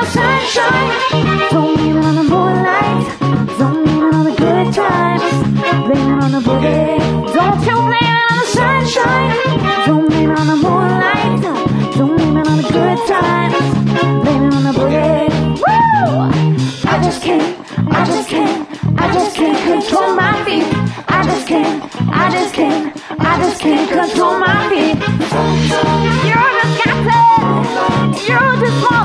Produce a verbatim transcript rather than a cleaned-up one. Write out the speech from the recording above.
sunshine. Don't blame it on the moonlight. Don't blame it on the good times. Blame it on the boogie. Don't you blame it on the sunshine. Don't blame it on the moonlight. Don't blame it on the good times. Blame it on the boogie. Woo! I just can't, I just can't, I just can't control my feet. I just can't, I just can't, I just can't control my feet. You're just got to, you're just